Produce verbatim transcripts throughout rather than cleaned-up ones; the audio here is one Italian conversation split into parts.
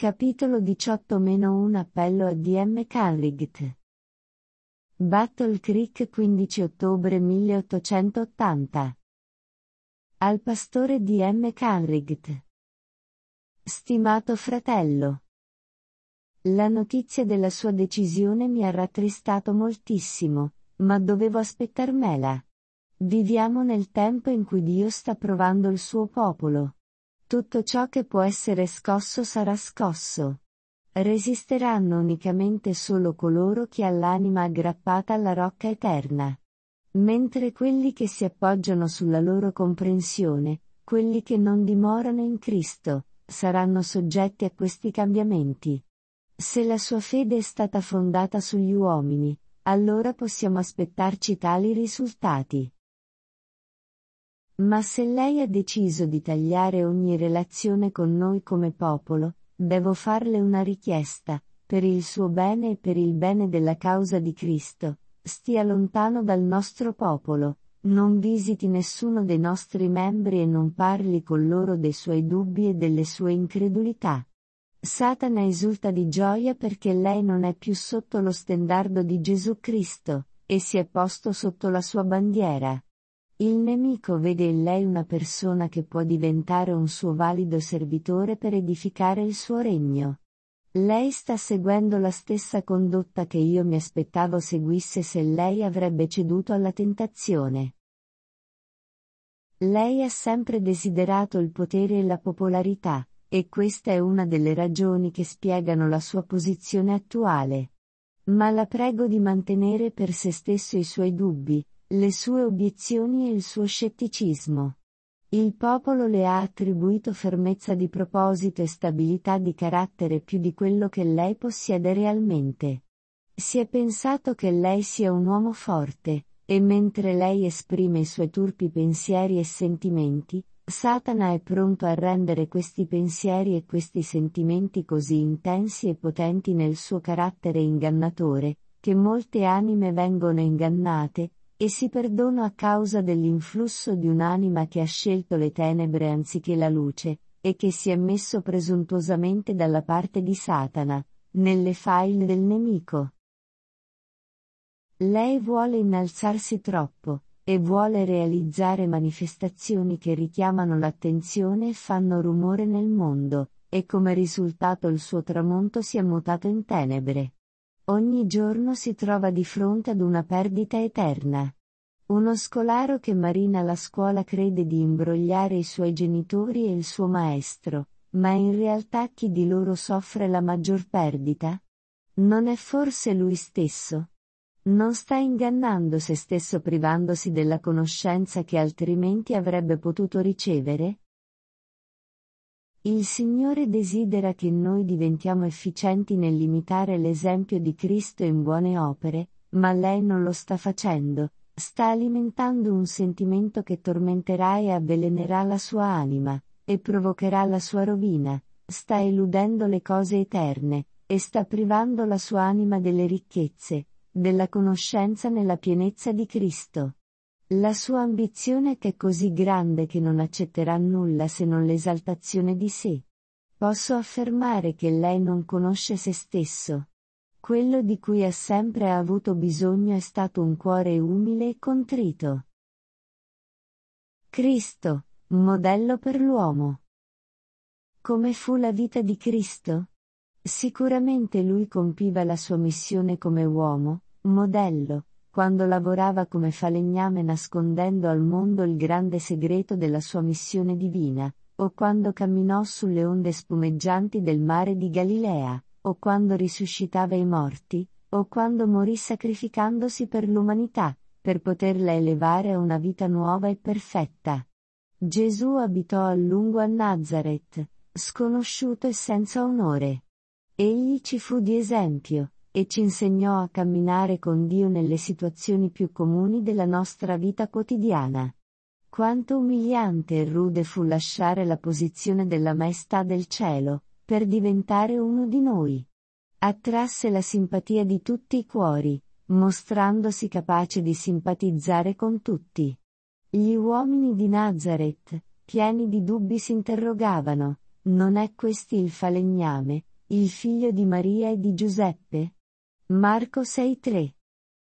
Capitolo diciotto uno Appello a D M Carriget. Battle Creek quindici ottobre milleottocentottanta. Al pastore D M Carriget. Stimato fratello. La notizia della sua decisione mi ha rattristato moltissimo, ma dovevo aspettarmela. Viviamo nel tempo in cui Dio sta provando il suo popolo. Tutto ciò che può essere scosso sarà scosso. Resisteranno unicamente solo coloro che hanno l'anima aggrappata alla rocca eterna. Mentre quelli che si appoggiano sulla loro comprensione, quelli che non dimorano in Cristo, saranno soggetti a questi cambiamenti. Se la sua fede è stata fondata sugli uomini, allora possiamo aspettarci tali risultati. Ma se lei ha deciso di tagliare ogni relazione con noi come popolo, devo farle una richiesta, per il suo bene e per il bene della causa di Cristo: stia lontano dal nostro popolo, non visiti nessuno dei nostri membri e non parli con loro dei suoi dubbi e delle sue incredulità. Satana esulta di gioia perché lei non è più sotto lo stendardo di Gesù Cristo, e si è posto sotto la sua bandiera. Il nemico vede in lei una persona che può diventare un suo valido servitore per edificare il suo regno. Lei sta seguendo la stessa condotta che io mi aspettavo seguisse se lei avrebbe ceduto alla tentazione. Lei ha sempre desiderato il potere e la popolarità, e questa è una delle ragioni che spiegano la sua posizione attuale. Ma la prego di mantenere per se stesso i suoi dubbi, le sue obiezioni e il suo scetticismo. Il popolo le ha attribuito fermezza di proposito e stabilità di carattere più di quello che lei possiede realmente. Si è pensato che lei sia un uomo forte, e mentre lei esprime i suoi turpi pensieri e sentimenti, Satana è pronto a rendere questi pensieri e questi sentimenti così intensi e potenti nel suo carattere ingannatore, che molte anime vengono ingannate, e si perdono a causa dell'influsso di un'anima che ha scelto le tenebre anziché la luce, e che si è messo presuntuosamente dalla parte di Satana, nelle faide del nemico. Lei vuole innalzarsi troppo, e vuole realizzare manifestazioni che richiamano l'attenzione e fanno rumore nel mondo, e come risultato il suo tramonto si è mutato in tenebre. Ogni giorno si trova di fronte ad una perdita eterna. Uno scolaro che marina alla scuola crede di imbrogliare i suoi genitori e il suo maestro, ma in realtà chi di loro soffre la maggior perdita? Non è forse lui stesso? Non sta ingannando se stesso privandosi della conoscenza che altrimenti avrebbe potuto ricevere? Il Signore desidera che noi diventiamo efficienti nell'imitare l'esempio di Cristo in buone opere, ma lei non lo sta facendo, sta alimentando un sentimento che tormenterà e avvelenerà la sua anima, e provocherà la sua rovina, sta eludendo le cose eterne, e sta privando la sua anima delle ricchezze, della conoscenza nella pienezza di Cristo. La sua ambizione è così grande che non accetterà nulla se non l'esaltazione di sé. Posso affermare che lei non conosce se stesso. Quello di cui ha sempre avuto bisogno è stato un cuore umile e contrito. Cristo, modello per l'uomo. Come fu la vita di Cristo? Sicuramente lui compiva la sua missione come uomo, modello, quando lavorava come falegname nascondendo al mondo il grande segreto della sua missione divina, o quando camminò sulle onde spumeggianti del mare di Galilea, o quando risuscitava i morti, o quando morì sacrificandosi per l'umanità, per poterla elevare a una vita nuova e perfetta. Gesù abitò a lungo a Nazareth, sconosciuto e senza onore. Egli ci fu di esempio, e ci insegnò a camminare con Dio nelle situazioni più comuni della nostra vita quotidiana. Quanto umiliante e rude fu lasciare la posizione della maestà del cielo, per diventare uno di noi. Attrasse la simpatia di tutti i cuori, mostrandosi capace di simpatizzare con tutti. Gli uomini di Nazareth, pieni di dubbi si interrogavano: non è questi il falegname, il figlio di Maria e di Giuseppe? Marco sei tre.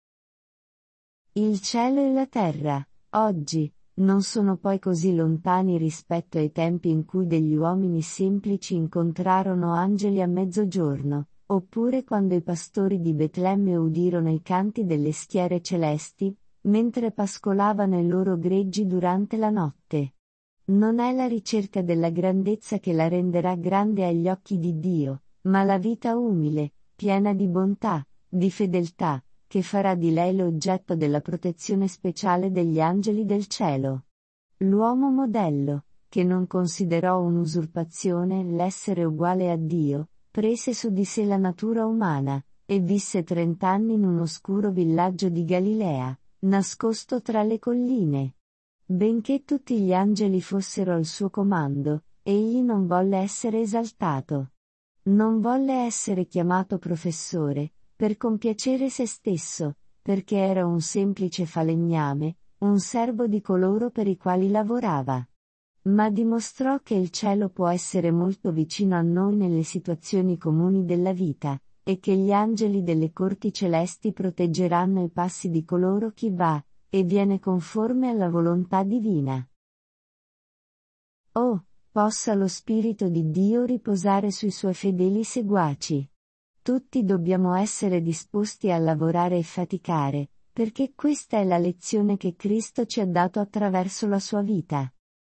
Il cielo e la terra, oggi, non sono poi così lontani rispetto ai tempi in cui degli uomini semplici incontrarono angeli a mezzogiorno, oppure quando i pastori di Betlemme udirono i canti delle schiere celesti, mentre pascolavano i loro greggi durante la notte. Non è la ricerca della grandezza che la renderà grande agli occhi di Dio, ma la vita umile, piena di bontà, di fedeltà, che farà di lei l'oggetto della protezione speciale degli angeli del cielo. L'uomo modello, che non considerò un'usurpazione l'essere uguale a Dio, prese su di sé la natura umana, e visse trent'anni in un oscuro villaggio di Galilea, nascosto tra le colline. Benché tutti gli angeli fossero al suo comando, egli non volle essere esaltato. Non volle essere chiamato professore, per compiacere se stesso, perché era un semplice falegname, un servo di coloro per i quali lavorava. Ma dimostrò che il cielo può essere molto vicino a noi nelle situazioni comuni della vita, e che gli angeli delle corti celesti proteggeranno i passi di coloro chi va, e viene conforme alla volontà divina. Oh, possa lo Spirito di Dio riposare sui suoi fedeli seguaci. Tutti dobbiamo essere disposti a lavorare e faticare, perché questa è la lezione che Cristo ci ha dato attraverso la sua vita.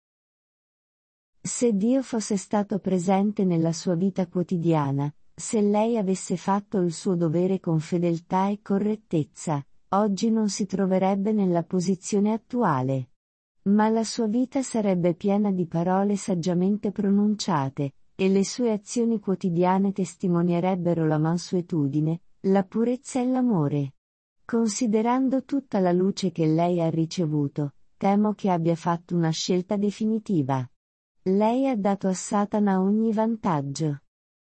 Se Dio fosse stato presente nella sua vita quotidiana, se lei avesse fatto il suo dovere con fedeltà e correttezza, oggi non si troverebbe nella posizione attuale. Ma la sua vita sarebbe piena di parole saggiamente pronunciate, e le sue azioni quotidiane testimonierebbero la mansuetudine, la purezza e l'amore. Considerando tutta la luce che lei ha ricevuto, temo che abbia fatto una scelta definitiva. Lei ha dato a Satana ogni vantaggio.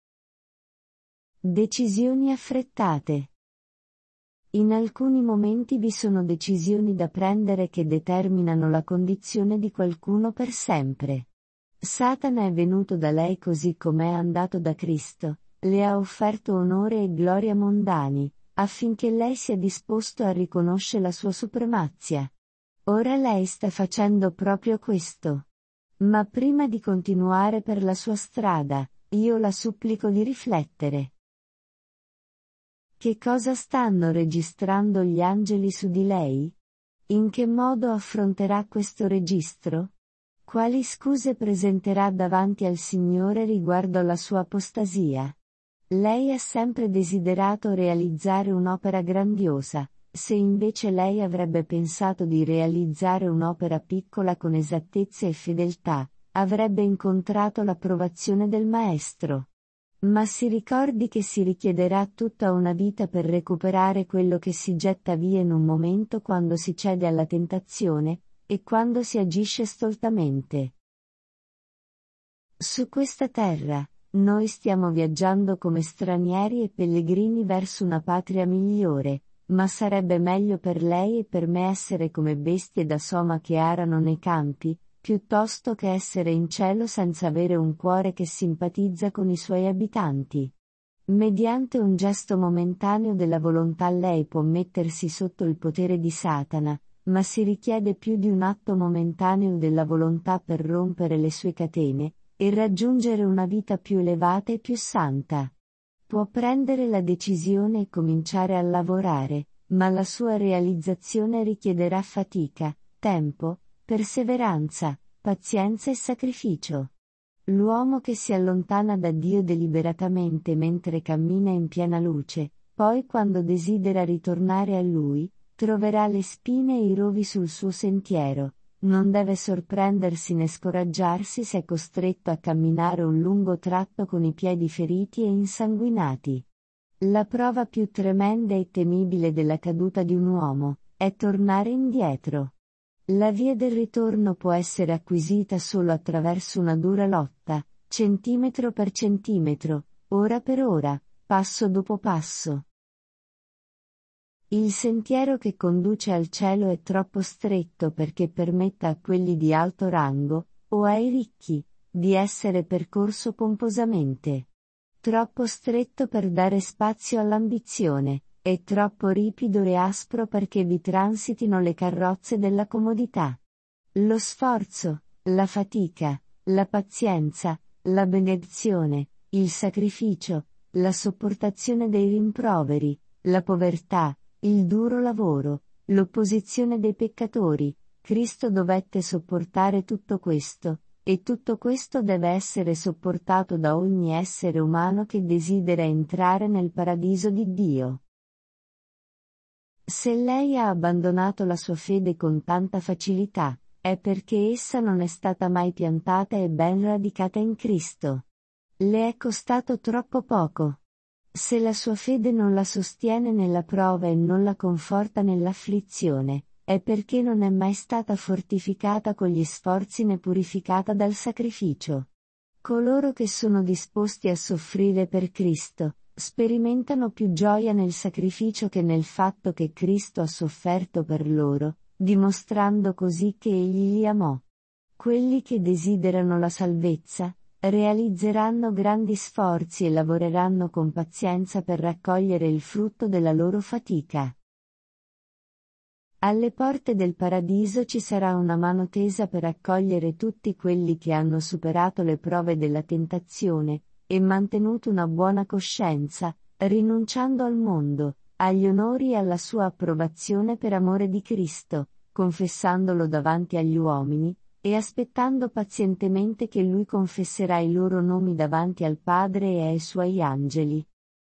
Decisioni affrettate. In alcuni momenti vi sono decisioni da prendere che determinano la condizione di qualcuno per sempre. Satana è venuto da lei così come è andato da Cristo, le ha offerto onore e gloria mondani, affinché lei sia disposto a riconoscere la sua supremazia. Ora lei sta facendo proprio questo. Ma prima di continuare per la sua strada, io la supplico di riflettere. Che cosa stanno registrando gli angeli su di lei? In che modo affronterà questo registro? Quali scuse presenterà davanti al Signore riguardo alla sua apostasia? Lei ha sempre desiderato realizzare un'opera grandiosa, se invece lei avrebbe pensato di realizzare un'opera piccola con esattezza e fedeltà, avrebbe incontrato l'approvazione del Maestro. Ma si ricordi che si richiederà tutta una vita per recuperare quello che si getta via in un momento quando si cede alla tentazione, e quando si agisce stoltamente. Su questa terra, noi stiamo viaggiando come stranieri e pellegrini verso una patria migliore, ma sarebbe meglio per lei e per me essere come bestie da soma che arano nei campi, piuttosto che essere in cielo senza avere un cuore che simpatizza con i suoi abitanti. Mediante un gesto momentaneo della volontà lei può mettersi sotto il potere di Satana, ma si richiede più di un atto momentaneo della volontà per rompere le sue catene, e raggiungere una vita più elevata e più santa. Può prendere la decisione e cominciare a lavorare, ma la sua realizzazione richiederà fatica, tempo, perseveranza, pazienza e sacrificio. L'uomo che si allontana da Dio deliberatamente mentre cammina in piena luce, poi quando desidera ritornare a Lui, troverà le spine e i rovi sul suo sentiero. Non deve sorprendersi né scoraggiarsi se è costretto a camminare un lungo tratto con i piedi feriti e insanguinati. La prova più tremenda e temibile della caduta di un uomo è tornare indietro. La via del ritorno può essere acquisita solo attraverso una dura lotta, centimetro per centimetro, ora per ora, passo dopo passo. Il sentiero che conduce al cielo è troppo stretto perché permetta a quelli di alto rango, o ai ricchi, di essere percorso pomposamente. troppo stretto per dare spazio all'ambizione, e troppo ripido e aspro perché vi transitino le carrozze della comodità. Lo sforzo, la fatica, la pazienza, l'abnegazione, il sacrificio, la sopportazione dei rimproveri, la povertà, il duro lavoro, l'opposizione dei peccatori, Cristo dovette sopportare tutto questo, e tutto questo deve essere sopportato da ogni essere umano che desidera entrare nel paradiso di Dio. Se lei ha abbandonato la sua fede con tanta facilità, è perché essa non è stata mai piantata e ben radicata in Cristo. Le è costato troppo poco. Se la sua fede non la sostiene nella prova e non la conforta nell'afflizione, è perché non è mai stata fortificata con gli sforzi né purificata dal sacrificio. Coloro che sono disposti a soffrire per Cristo, sperimentano più gioia nel sacrificio che nel fatto che Cristo ha sofferto per loro, dimostrando così che Egli li amò. Quelli che desiderano la salvezza, realizzeranno grandi sforzi e lavoreranno con pazienza per raccogliere il frutto della loro fatica. Alle porte del paradiso ci sarà una mano tesa per accogliere tutti quelli che hanno superato le prove della tentazione, e mantenuto una buona coscienza, rinunciando al mondo, agli onori e alla sua approvazione per amore di Cristo, confessandolo davanti agli uomini, e aspettando pazientemente che Lui confesserà i loro nomi davanti al Padre e ai Suoi angeli.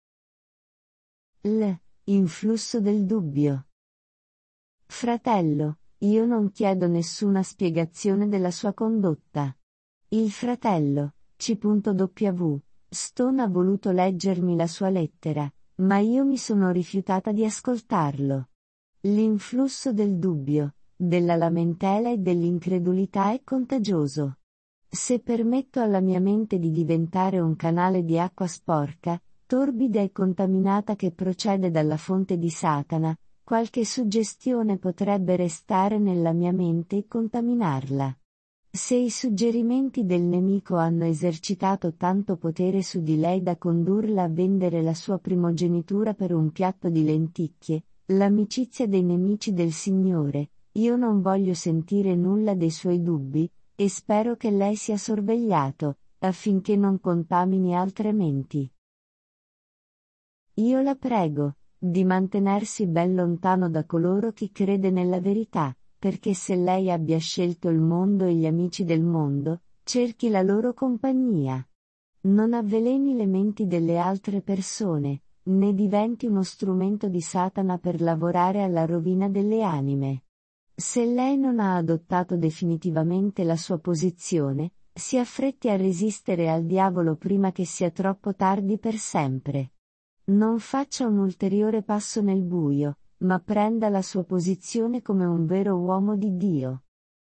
L. Influsso del dubbio. Fratello, io non chiedo nessuna spiegazione della sua condotta. Il fratello, C W, Stone ha voluto leggermi la sua lettera, ma io mi sono rifiutata di ascoltarlo. L'influsso del dubbio, della lamentela e dell'incredulità è contagioso. Se permetto alla mia mente di diventare un canale di acqua sporca, torbida e contaminata che procede dalla fonte di Satana, qualche suggestione potrebbe restare nella mia mente e contaminarla. Se i suggerimenti del nemico hanno esercitato tanto potere su di lei da condurla a vendere la sua primogenitura per un piatto di lenticchie, l'amicizia dei nemici del Signore, io non voglio sentire nulla dei suoi dubbi, e spero che lei sia sorvegliato, affinché non contamini altre menti. Io la prego, di mantenersi ben lontano da coloro chi crede nella verità, perché se lei abbia scelto il mondo e gli amici del mondo, cerchi la loro compagnia. Non avveleni le menti delle altre persone, né diventi uno strumento di Satana per lavorare alla rovina delle anime. Se lei non ha adottato definitivamente la sua posizione, si affretti a resistere al diavolo prima che sia troppo tardi per sempre. Non faccia un ulteriore passo nel buio, ma prenda la sua posizione come un vero uomo di Dio.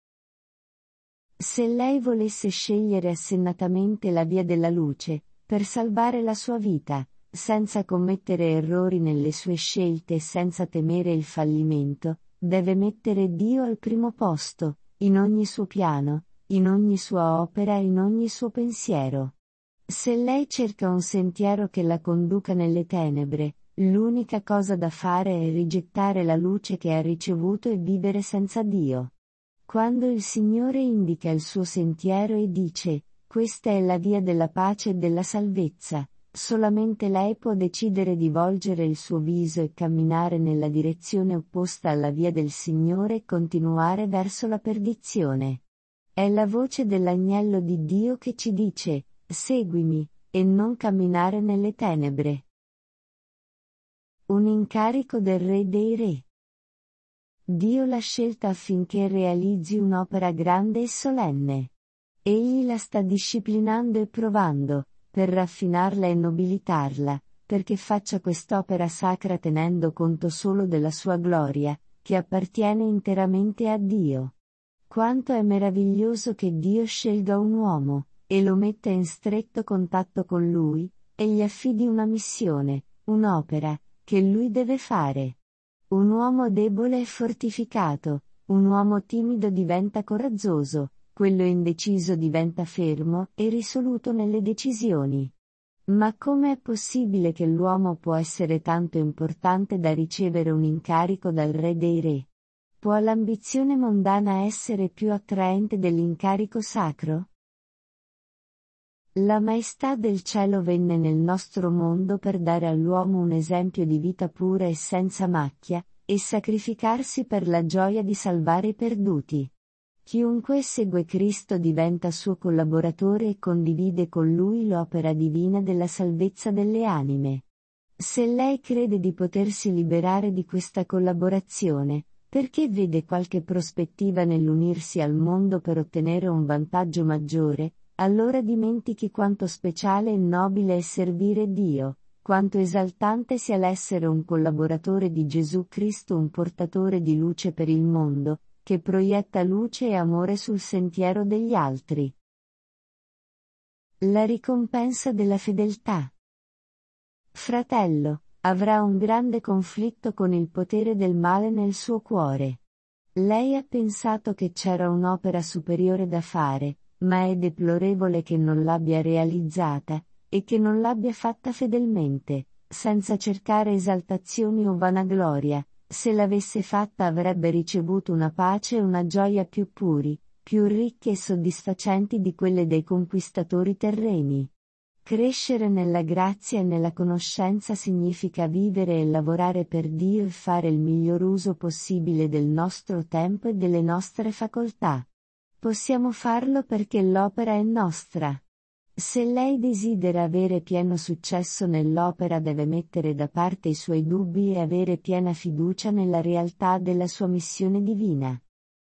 Se lei volesse scegliere assennatamente la via della luce, per salvare la sua vita, senza commettere errori nelle sue scelte e senza temere il fallimento, deve mettere Dio al primo posto, in ogni suo piano, in ogni sua opera e in ogni suo pensiero. Se lei cerca un sentiero che la conduca nelle tenebre, l'unica cosa da fare è rigettare la luce che ha ricevuto e vivere senza Dio. Quando il Signore indica il suo sentiero e dice, questa è la via della pace e della salvezza, solamente lei può decidere di volgere il suo viso e camminare nella direzione opposta alla via del Signore e continuare verso la perdizione. È la voce dell'agnello di Dio che ci dice, seguimi, e non camminare nelle tenebre. Un incarico del Re dei Re. Dio l'ha scelta affinché realizzi un'opera grande e solenne. Egli la sta disciplinando e provando, per raffinarla e nobilitarla, perché faccia quest'opera sacra tenendo conto solo della sua gloria, che appartiene interamente a Dio. Quanto è meraviglioso che Dio scelga un uomo, e lo metta in stretto contatto con lui, e gli affidi una missione, un'opera, che lui deve fare. Un uomo debole è fortificato, un uomo timido diventa coraggioso, quello indeciso diventa fermo e risoluto nelle decisioni. Ma come è possibile che l'uomo può essere tanto importante da ricevere un incarico dal Re dei Re? Può l'ambizione mondana essere più attraente dell'incarico sacro? La maestà del cielo venne nel nostro mondo per dare all'uomo un esempio di vita pura e senza macchia, e sacrificarsi per la gioia di salvare i perduti. Chiunque segue Cristo diventa suo collaboratore e condivide con lui l'opera divina della salvezza delle anime. Se lei crede di potersi liberare di questa collaborazione, perché vede qualche prospettiva nell'unirsi al mondo per ottenere un vantaggio maggiore, allora dimentichi quanto speciale e nobile è servire Dio, quanto esaltante sia l'essere un collaboratore di Gesù Cristo, un portatore di luce per il mondo, che proietta luce e amore sul sentiero degli altri. La ricompensa della fedeltà. Fratello, avrà un grande conflitto con il potere del male nel suo cuore. Lei ha pensato che c'era un'opera superiore da fare, ma è deplorevole che non l'abbia realizzata, e che non l'abbia fatta fedelmente, senza cercare esaltazioni o vanagloria. Se l'avesse fatta avrebbe ricevuto una pace e una gioia più puri, più ricche e soddisfacenti di quelle dei conquistatori terreni. Crescere nella grazia e nella conoscenza significa vivere e lavorare per Dio e fare il miglior uso possibile del nostro tempo e delle nostre facoltà. Possiamo farlo perché l'opera è nostra. Se lei desidera avere pieno successo nell'opera deve mettere da parte i suoi dubbi e avere piena fiducia nella realtà della sua missione divina.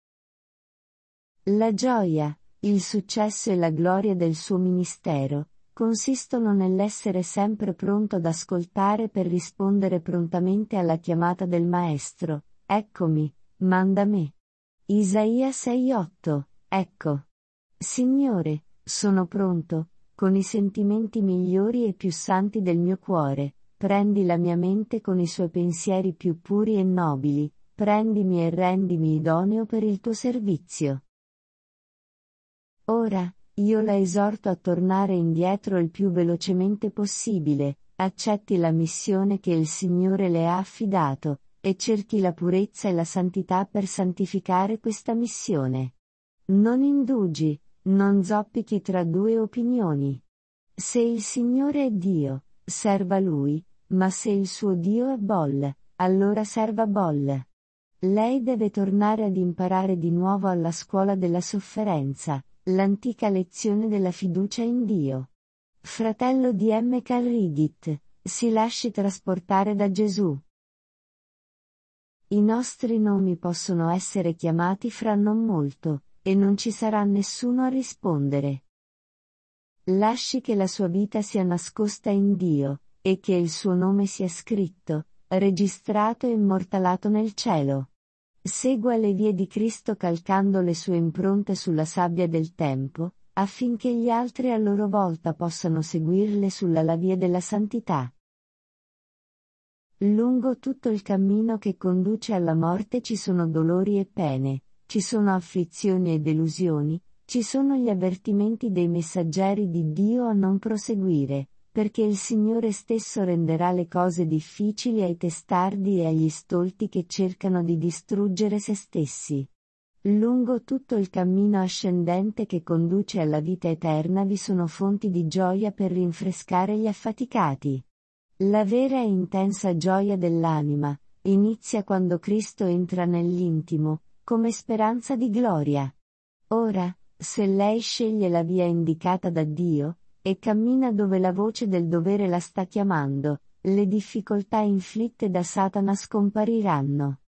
La gioia, il successo e la gloria del suo ministero consistono nell'essere sempre pronto ad ascoltare per rispondere prontamente alla chiamata del Maestro: eccomi, manda me. Isaia sei otto, ecco. Signore, sono pronto, con i sentimenti migliori e più santi del mio cuore, prendi la mia mente con i suoi pensieri più puri e nobili, prendimi e rendimi idoneo per il tuo servizio. Ora, io la esorto a tornare indietro il più velocemente possibile, accetti la missione che il Signore le ha affidato, e cerchi la purezza e la santità per santificare questa missione. Non indugi, non zoppichi tra due opinioni. Se il Signore è Dio, serva Lui, ma se il suo Dio è Baal, allora serva Baal. Lei deve tornare ad imparare di nuovo alla scuola della sofferenza, l'antica lezione della fiducia in Dio. Fratello di M. Carridit, si lasci trasportare da Gesù. I nostri nomi possono essere chiamati fra non molto, e non ci sarà nessuno a rispondere. Lasci che la sua vita sia nascosta in Dio, e che il suo nome sia scritto, registrato e immortalato nel cielo. Segua le vie di Cristo calcando le sue impronte sulla sabbia del tempo, affinché gli altri a loro volta possano seguirle sulla la via della santità. Lungo tutto il cammino che conduce alla morte ci sono dolori e pene, ci sono afflizioni e delusioni, ci sono gli avvertimenti dei messaggeri di Dio a non proseguire, perché il Signore stesso renderà le cose difficili ai testardi e agli stolti che cercano di distruggere se stessi. Lungo tutto il cammino ascendente che conduce alla vita eterna vi sono fonti di gioia per rinfrescare gli affaticati. La vera e intensa gioia dell'anima inizia quando Cristo entra nell'intimo, come speranza di gloria. Ora, se lei sceglie la via indicata da Dio, e cammina dove la voce del dovere la sta chiamando, le difficoltà inflitte da Satana scompariranno.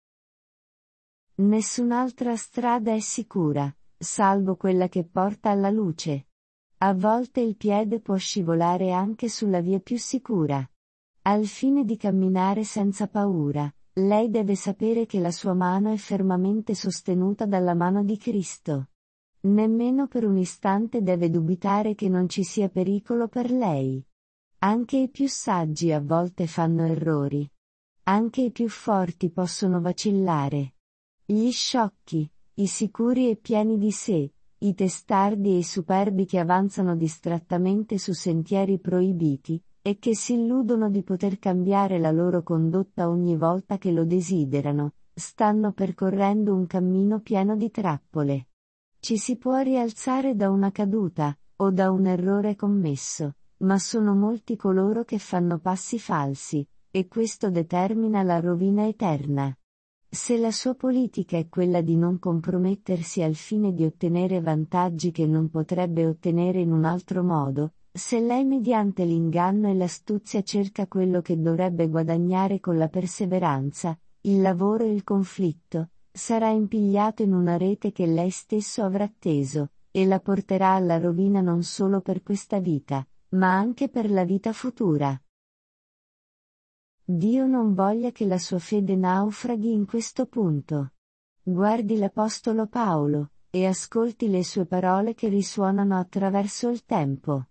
Nessun'altra strada è sicura, salvo quella che porta alla luce. A volte il piede può scivolare anche sulla via più sicura. Al fine di camminare senza paura, lei deve sapere che la sua mano è fermamente sostenuta dalla mano di Cristo. Nemmeno per un istante deve dubitare che non ci sia pericolo per lei. Anche i più saggi a volte fanno errori. Anche i più forti possono vacillare. Gli sciocchi, i sicuri e pieni di sé, i testardi e i superbi che avanzano distrattamente su sentieri proibiti, e che si illudono di poter cambiare la loro condotta ogni volta che lo desiderano, stanno percorrendo un cammino pieno di trappole. Ci si può rialzare da una caduta, o da un errore commesso, ma sono molti coloro che fanno passi falsi, e questo determina la rovina eterna. Se la sua politica è quella di non compromettersi al fine di ottenere vantaggi che non potrebbe ottenere in un altro modo, se lei mediante l'inganno e l'astuzia cerca quello che dovrebbe guadagnare con la perseveranza, il lavoro e il conflitto, sarà impigliato in una rete che lei stesso avrà teso, e la porterà alla rovina non solo per questa vita, ma anche per la vita futura. Dio non voglia che la sua fede naufraghi in questo punto. Guardi l'Apostolo Paolo, e ascolti le sue parole che risuonano attraverso il tempo.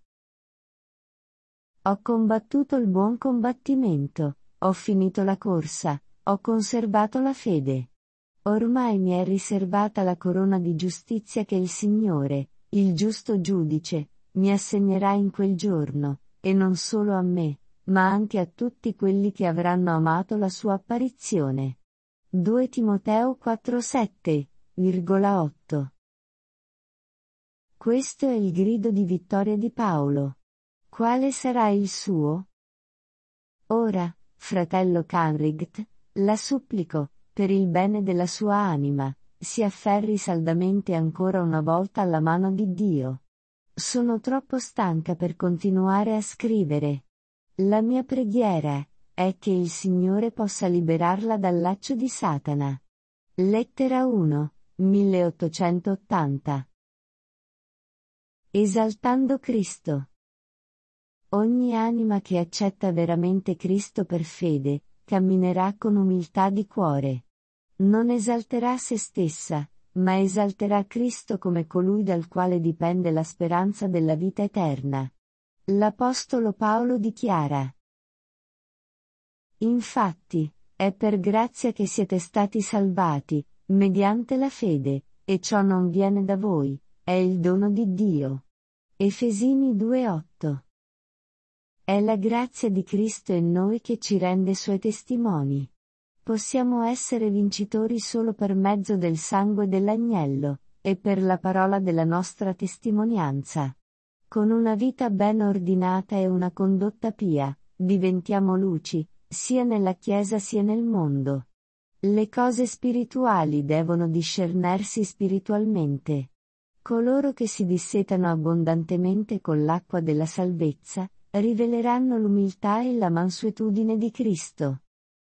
Ho combattuto il buon combattimento, ho finito la corsa, ho conservato la fede. Ormai mi è riservata la corona di giustizia che il Signore, il giusto giudice, mi assegnerà in quel giorno, e non solo a me, ma anche a tutti quelli che avranno amato la sua apparizione. due Timoteo quattro sette otto. Questo è il grido di vittoria di Paolo. Quale sarà il suo? Ora, fratello Canright, la supplico, per il bene della sua anima, si afferri saldamente ancora una volta alla mano di Dio. Sono troppo stanca per continuare a scrivere. La mia preghiera è che il Signore possa liberarla dal laccio di Satana. Lettera uno, milleottocentottanta. Esaltando Cristo. Ogni anima che accetta veramente Cristo per fede, camminerà con umiltà di cuore. Non esalterà se stessa, ma esalterà Cristo come colui dal quale dipende la speranza della vita eterna. L'Apostolo Paolo dichiara: Infatti, è per grazia che siete stati salvati, mediante la fede, e ciò non viene da voi, è il dono di Dio. Efesini due otto. È la grazia di Cristo in noi che ci rende suoi testimoni. Possiamo essere vincitori solo per mezzo del sangue dell'agnello, e per la parola della nostra testimonianza. Con una vita ben ordinata e una condotta pia, diventiamo luci, sia nella Chiesa sia nel mondo. Le cose spirituali devono discernersi spiritualmente. Coloro che si dissetano abbondantemente con l'acqua della salvezza, riveleranno l'umiltà e la mansuetudine di Cristo.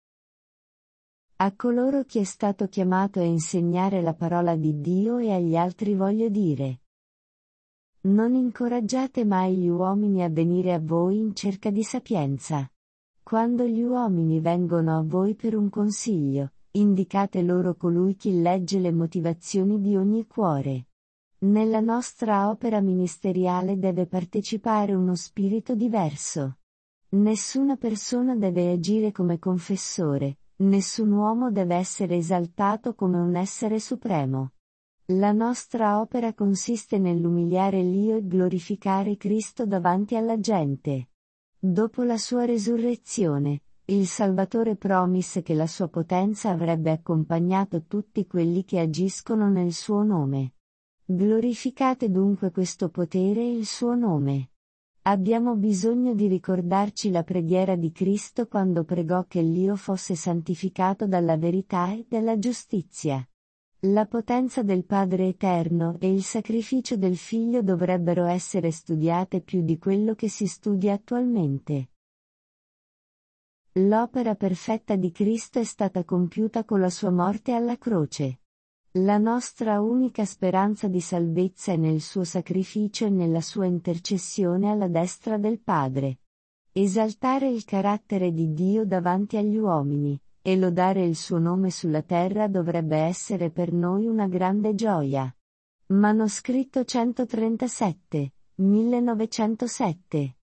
A coloro che è stato chiamato a insegnare la parola di Dio e agli altri voglio dire: non incoraggiate mai gli uomini a venire a voi in cerca di sapienza. Quando gli uomini vengono a voi per un consiglio, indicate loro colui che legge le motivazioni di ogni cuore. Nella nostra opera ministeriale deve partecipare uno spirito diverso. Nessuna persona deve agire come confessore, nessun uomo deve essere esaltato come un essere supremo. La nostra opera consiste nell'umiliare l'Io e glorificare Cristo davanti alla gente. Dopo la sua resurrezione, il Salvatore promise che la sua potenza avrebbe accompagnato tutti quelli che agiscono nel suo nome. Glorificate dunque questo potere e il suo nome. Abbiamo bisogno di ricordarci la preghiera di Cristo quando pregò che l'Io fosse santificato dalla verità e dalla giustizia. La potenza del Padre Eterno e il sacrificio del Figlio dovrebbero essere studiate più di quello che si studia attualmente. L'opera perfetta di Cristo è stata compiuta con la sua morte alla croce. La nostra unica speranza di salvezza è nel suo sacrificio e nella sua intercessione alla destra del Padre. Esaltare il carattere di Dio davanti agli uomini, e lodare il suo nome sulla terra dovrebbe essere per noi una grande gioia. Manoscritto centotrentasette, millenovecentosette.